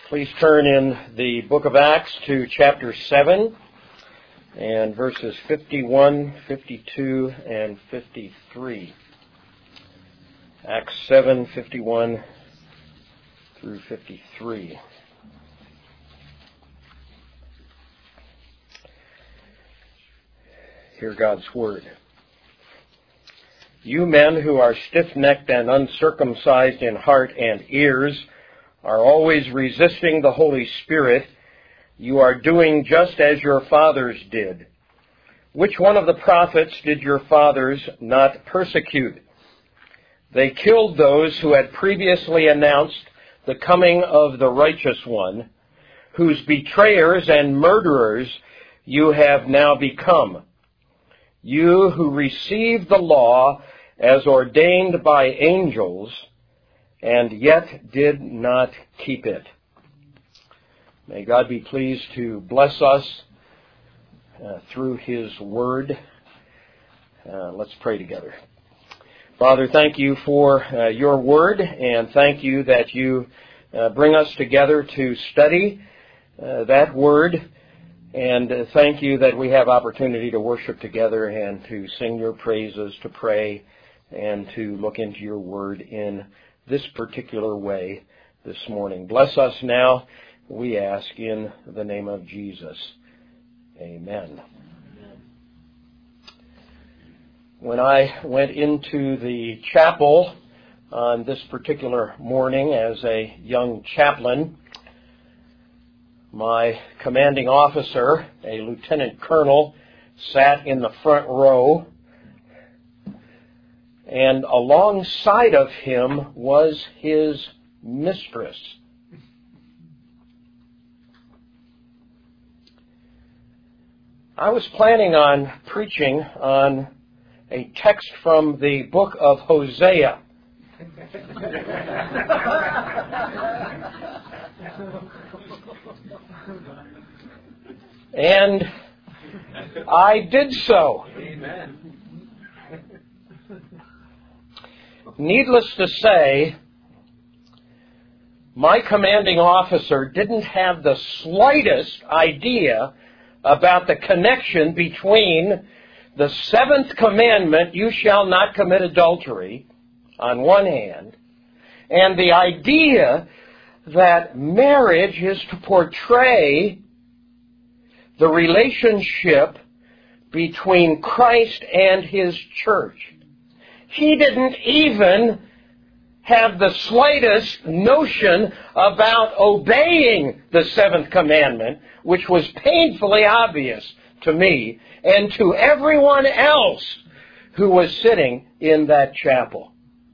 Please turn in the book of Acts to chapter 7 and verses 51, 52, and 53. Acts 7, 51 through 53. Hear God's word. You men who are stiff-necked and uncircumcised in heart and ears are always resisting the Holy Spirit. You are doing just as your fathers did. Which one of the prophets did your fathers not persecute? They killed those who had previously announced the coming of the righteous one, whose betrayers and murderers you have now become. You who received the law as ordained by angels, and yet did not keep it. May God be pleased to bless us through His Word. Let's pray together. Father, thank you for your Word, and thank you that you bring us together to study that Word, and thank you that we have opportunity to worship together and to sing your praises, to pray, and to look into your Word in this particular way this morning. Bless us now, we ask, in the name of Jesus. Amen. When I went into the chapel on this particular morning as a young chaplain, my commanding officer, a lieutenant colonel, sat in the front row, and alongside of him was his mistress. I was planning on preaching on a text from the book of Hosea. And I did so. Amen. Needless to say, my commanding officer didn't have the slightest idea about the connection between the seventh commandment, you shall not commit adultery, on one hand, and the idea that marriage is to portray the relationship between Christ and His church. He didn't even have the slightest notion about obeying the seventh commandment, which was painfully obvious to me and to everyone else who was sitting in that chapel.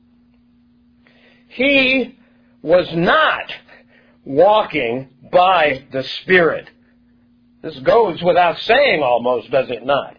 He was not walking by the Spirit. This goes without saying almost, does it not?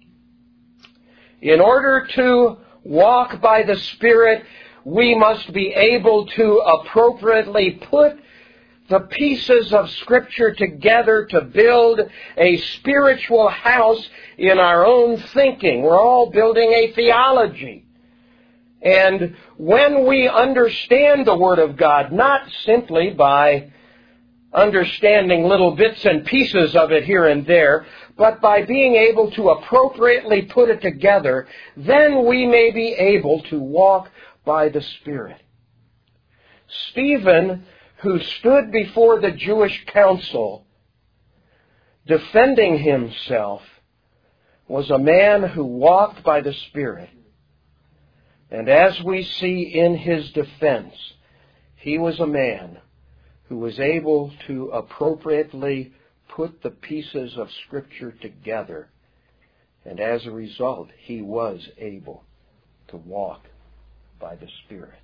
In order to walk by the Spirit, we must be able to appropriately put the pieces of Scripture together to build a spiritual house in our own thinking. We're all building a theology. And when we understand the Word of God, not simply by understanding little bits and pieces of it here and there, but by being able to appropriately put it together, then we may be able to walk by the Spirit. Stephen, who stood before the Jewish council defending himself, was a man who walked by the Spirit. And as we see in his defense, he was a man who was able to appropriately put the pieces of Scripture together. And as a result, he was able to walk by the Spirit.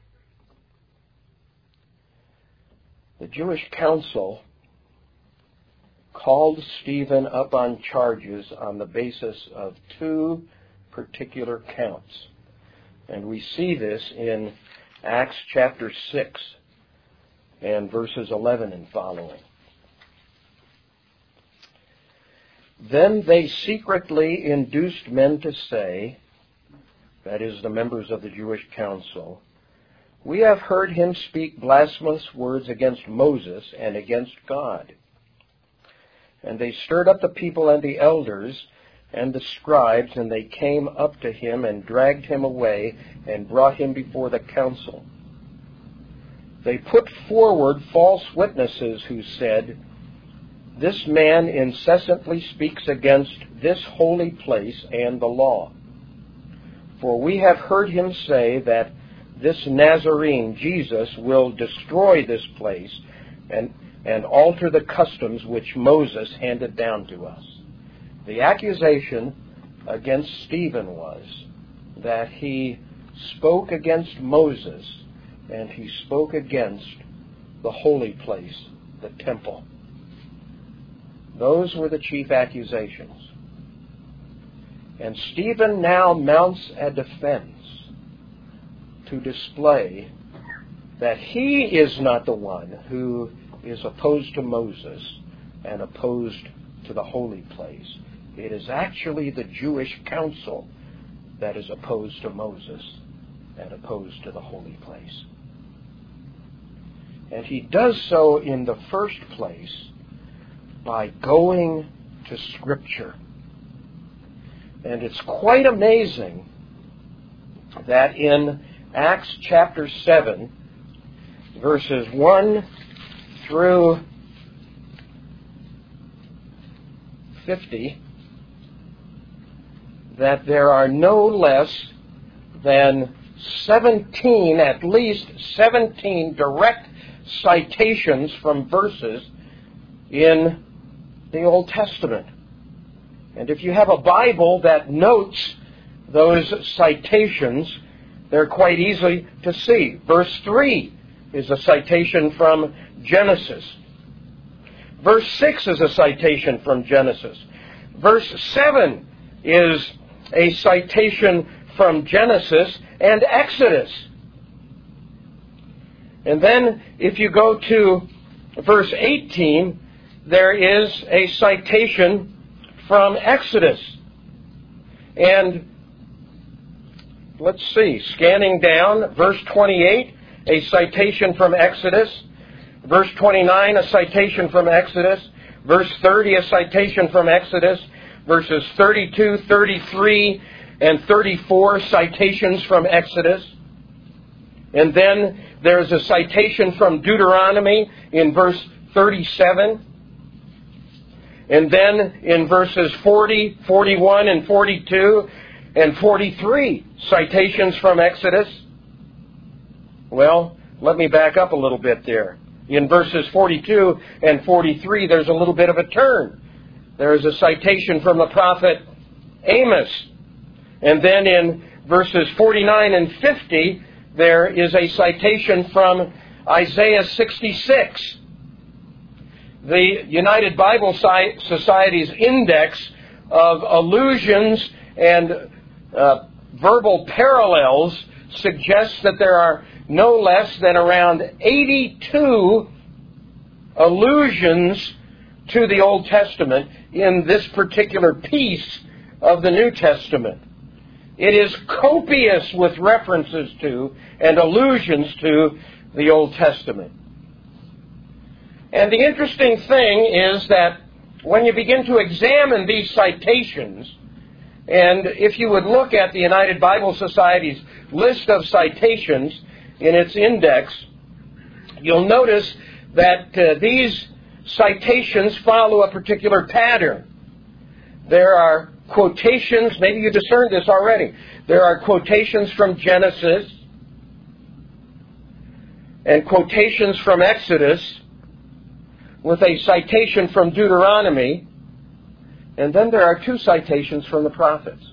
The Jewish council called Stephen up on charges on the basis of two particular counts. And we see this in Acts chapter 6 and verses 11 and following. Then they secretly induced men to say, that is, the members of the Jewish council, We have heard him speak blasphemous words against Moses and against God. And they stirred up the people and the elders and the scribes, and they came up to him and dragged him away and brought him before the council. They put forward false witnesses who said, "This man incessantly speaks against this holy place and the law. For we have heard him say that this Nazarene, Jesus, will destroy this place and alter the customs which Moses handed down to us." The accusation against Stephen was that he spoke against Moses and he spoke against the holy place, the temple. Those were the chief accusations. And Stephen now mounts a defense to display that he is not the one who is opposed to Moses and opposed to the holy place. It is actually the Jewish council that is opposed to Moses and opposed to the holy place. And he does so in the first place by going to Scripture. And it's quite amazing that in Acts chapter 7, verses 1 through 50, that there are no less than 17, at least 17 direct citations from verses in the Old Testament. And if you have a Bible that notes those citations, they're quite easy to see. Verse 3 is a citation from Genesis. Verse 6 is a citation from Genesis. Verse 7 is a citation from Genesis and Exodus. And then if you go to verse 18, there is a citation from Exodus. And let's see, scanning down, verse 28, a citation from Exodus. Verse 29, a citation from Exodus. Verse 30, a citation from Exodus. Verses 32, 33, and 34, citations from Exodus. And then there's a citation from Deuteronomy in verse 37. And then in verses 40, 41, and 42, and 43, citations from Exodus. Well, let me back up a little bit there. In verses 42 and 43, there's a little bit of a turn. There is a citation from the prophet Amos. And then in verses 49 and 50, there is a citation from Isaiah 66. The United Bible Society's index of allusions and verbal parallels suggests that there are no less than around 82 allusions to the Old Testament in this particular piece of the New Testament. It is copious with references to and allusions to the Old Testament. And the interesting thing is that when you begin to examine these citations, and if you would look at the United Bible Society's list of citations in its index, you'll notice that these citations follow a particular pattern. There are quotations, maybe you discerned this already. There are quotations from Genesis and quotations from Exodus with a citation from Deuteronomy, and then there are two citations from the prophets.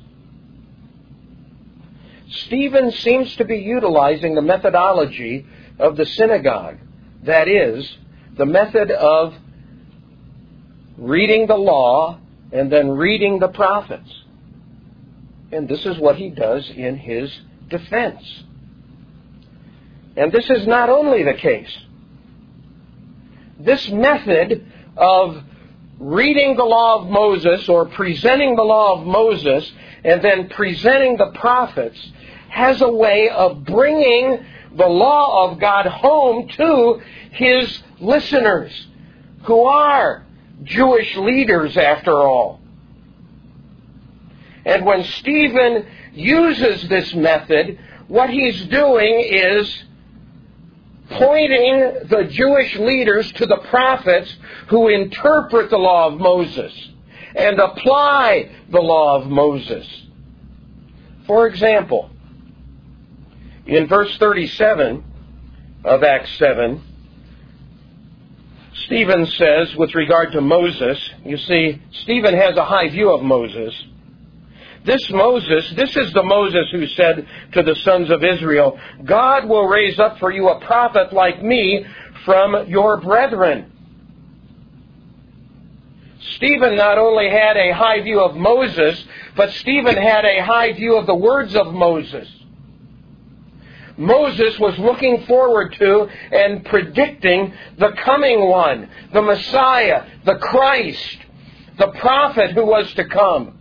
Stephen seems to be utilizing the methodology of the synagogue. That is, the method of reading the law and then reading the prophets. And this is what he does in his defense. And this is not only the case. This method of reading the law of Moses or presenting the law of Moses and then presenting the prophets has a way of bringing the law of God home to his listeners, who are Jewish leaders after all. And when Stephen uses this method, what he's doing is pointing the Jewish leaders to the prophets who interpret the law of Moses and apply the law of Moses. For example, in verse 37 of Acts 7, Stephen says, with regard to Moses, you see, Stephen has a high view of Moses. This is the Moses who said to the sons of Israel, God will raise up for you a prophet like me from your brethren. Stephen not only had a high view of Moses, but Stephen had a high view of the words of Moses. Moses was looking forward to and predicting the coming one, the Messiah, the Christ, the prophet who was to come.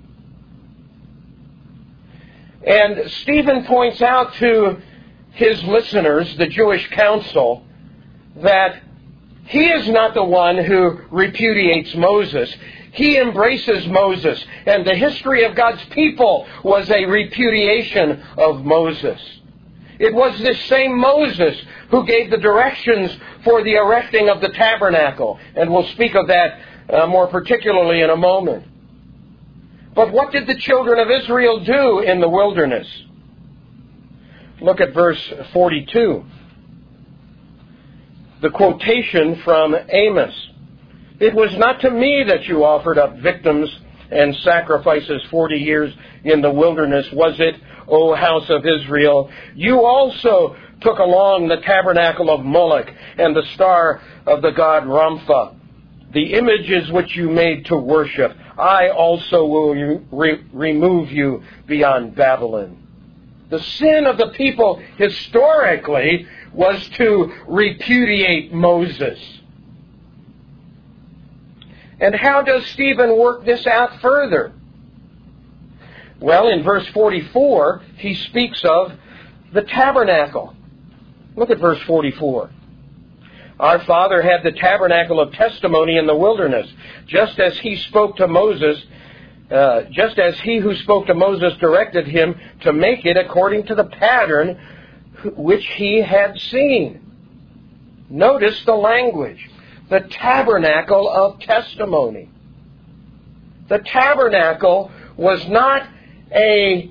And Stephen points out to his listeners, the Jewish council, that he is not the one who repudiates Moses. He embraces Moses. And the history of God's people was a repudiation of Moses. It was this same Moses who gave the directions for the erecting of the tabernacle. And we'll speak of that more particularly in a moment. But what did the children of Israel do in the wilderness? Look at verse 42. The quotation from Amos. It was not to me that you offered up victims and sacrifices 40 years in the wilderness, was it, O house of Israel? You also took along the tabernacle of Moloch and the star of the god Rampha, the images which you made to worship. I also will remove you beyond Babylon. The sin of the people historically was to repudiate Moses. And how does Stephen work this out further? Well, in verse 44, he speaks of the tabernacle. Look at verse 44. Our father had the tabernacle of testimony in the wilderness, just as he spoke to Moses, just as he who spoke to Moses directed him to make it according to the pattern which he had seen. Notice the language. The tabernacle of testimony. The tabernacle was not a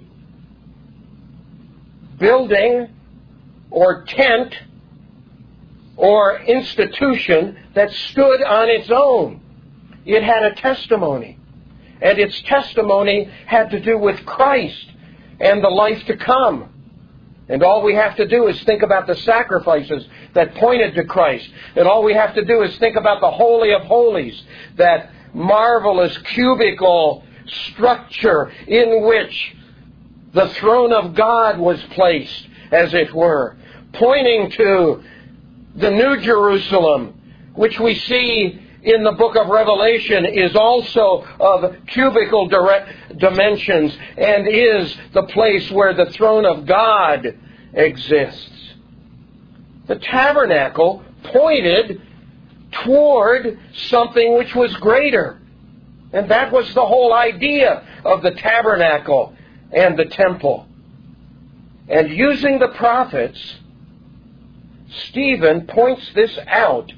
building or tent or institution that stood on its own. It had a testimony. And its testimony had to do with Christ and the life to come. And all we have to do is think about the sacrifices that pointed to Christ. And all we have to do is think about the Holy of Holies, that marvelous cubical structure in which the throne of God was placed, as it were, pointing to the New Jerusalem, which we see in the book of Revelation is also of cubical dimensions and is the place where the throne of God exists. The tabernacle pointed toward something which was greater. And that was the whole idea of the tabernacle and the temple. And using the prophets, Stephen points this out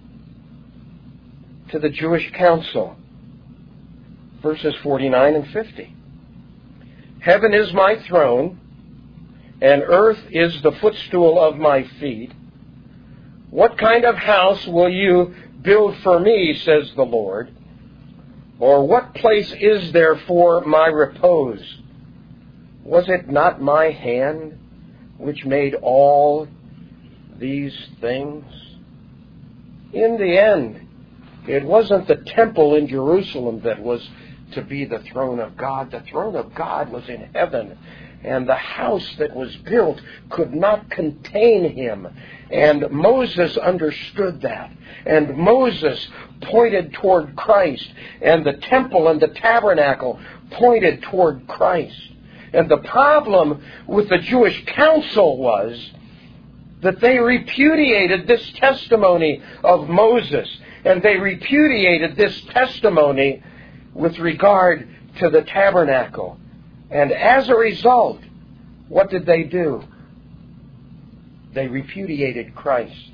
to the Jewish council. Verses 49 and 50. Heaven is my throne, and earth is the footstool of my feet. What kind of house will you build for me, says the Lord? Or what place is there for my repose? Was it not my hand which made all these things? In the end, it wasn't the temple in Jerusalem that was to be the throne of God. The throne of God was in heaven. And the house that was built could not contain him. And Moses understood that. And Moses pointed toward Christ. And the temple and the tabernacle pointed toward Christ. And the problem with the Jewish council was that they repudiated this testimony of Moses, and they repudiated this testimony with regard to the tabernacle. And as a result, what did they do? They repudiated Christ.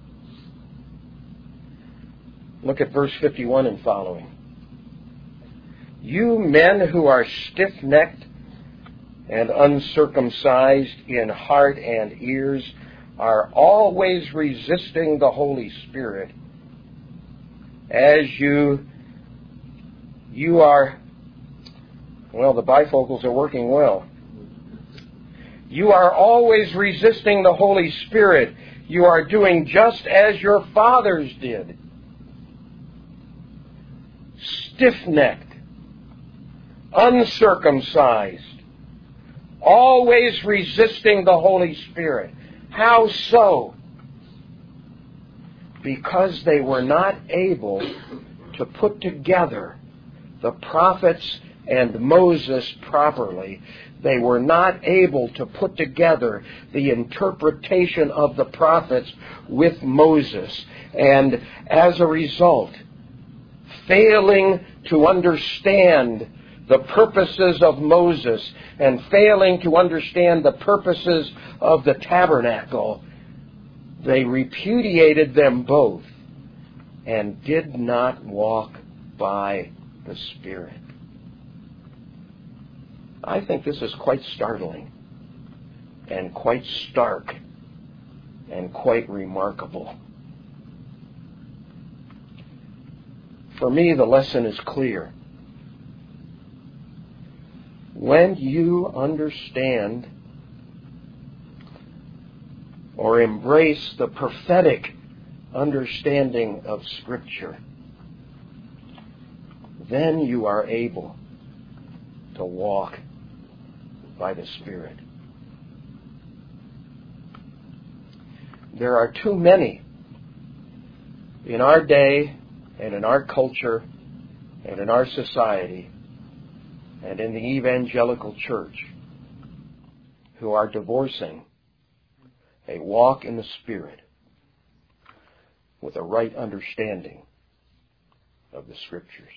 Look at verse 51 and following. You men who are stiff-necked and uncircumcised in heart and ears are always resisting the Holy Spirit, as you are, well, the bifocals are working well. You are always resisting the Holy Spirit. You are doing just as your fathers did. Stiff-necked, uncircumcised, always resisting the Holy Spirit. How so? Because they were not able to put together the prophets and Moses properly. They were not able to put together the interpretation of the prophets with Moses. And as a result, failing to understand the purposes of Moses and failing to understand the purposes of the tabernacle, they repudiated them both and did not walk by the Spirit. I think this is quite startling and quite stark and quite remarkable. For me, the lesson is clear. When you understand or embrace the prophetic understanding of Scripture, then you are able to walk by the Spirit. There are too many in our day and in our culture and in our society and in the evangelical church who are divorcing a walk in the Spirit with a right understanding of the Scriptures.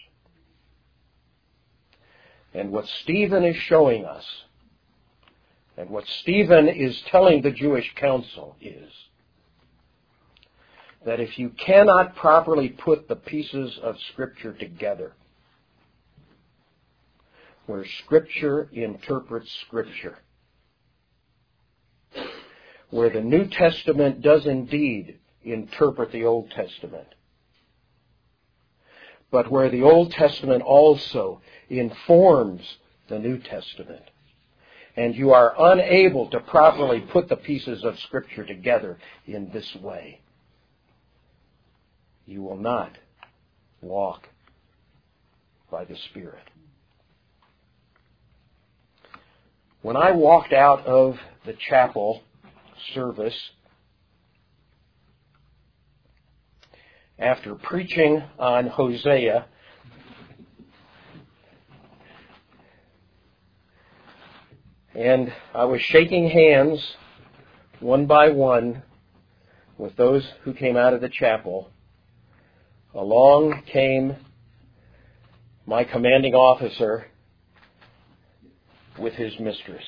And what Stephen is showing us, and what Stephen is telling the Jewish council is that if you cannot properly put the pieces of Scripture together, where Scripture interprets Scripture, where the New Testament does indeed interpret the Old Testament, but where the Old Testament also informs the New Testament, and you are unable to properly put the pieces of Scripture together in this way, you will not walk by the Spirit. When I walked out of the chapel service after preaching on Hosea, and I was shaking hands one by one with those who came out of the chapel, along came my commanding officer with his mistress.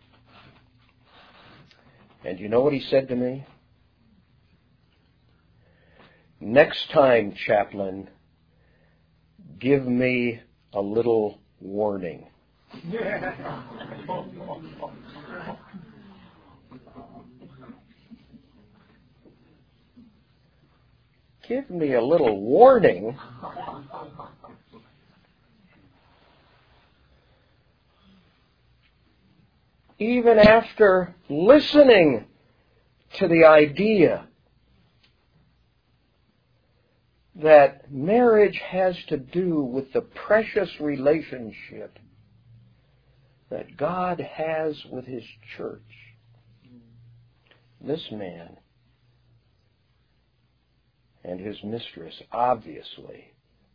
And you know what he said to me? Next time, chaplain, give me a little warning. Give me a little warning? Even after listening to the idea that marriage has to do with the precious relationship that God has with His church, this man and his mistress obviously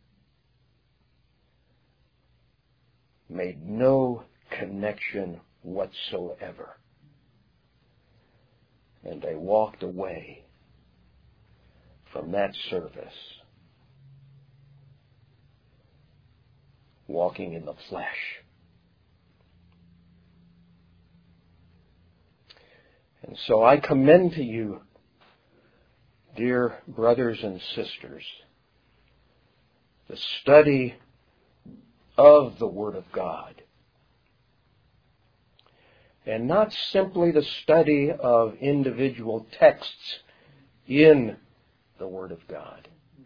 made no connection whatsoever. And they walked away from that service, walking in the flesh. And so I commend to you, dear brothers and sisters, the study of the Word of God. And not simply the study of individual texts in the Word of God,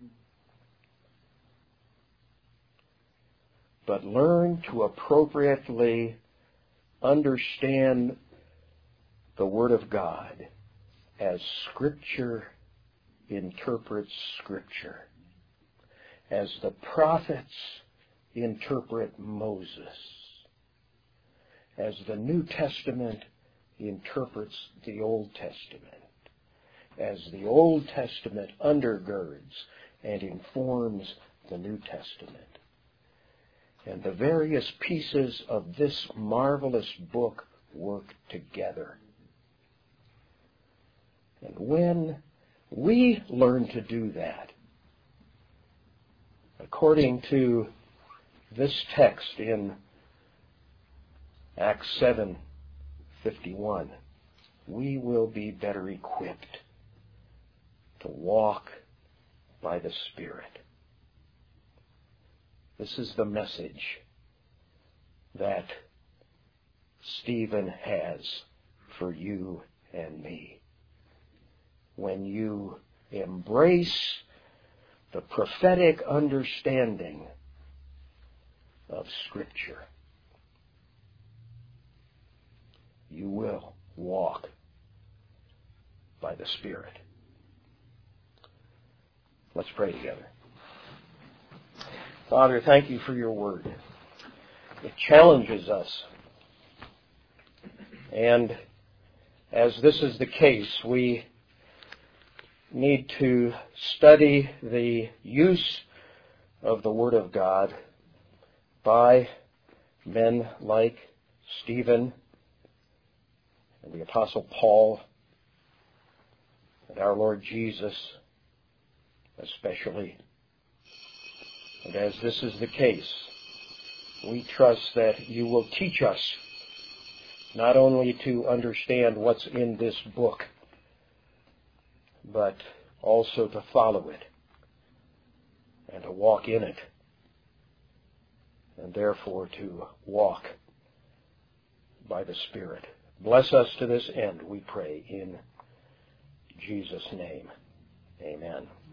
but learn to appropriately understand the Word of God as Scripture interprets Scripture, as the prophets interpret Moses, as the New Testament interprets the Old Testament, as the Old Testament undergirds and informs the New Testament. And the various pieces of this marvelous book work together. And when we learn to do that, according to this text in Acts 7:51, we will be better equipped to walk by the Spirit. This is the message that Stephen has for you and me. When you embrace the prophetic understanding of Scripture, you will walk by the Spirit. Let's pray together. Father, thank you for your word. It challenges us. And as this is the case, we need to study the use of the Word of God by men like Stephen and the Apostle Paul and our Lord Jesus especially. And as this is the case, we trust that you will teach us not only to understand what's in this book, but also to follow it and to walk in it, and therefore to walk by the Spirit. Bless us to this end, we pray, in Jesus' name. Amen.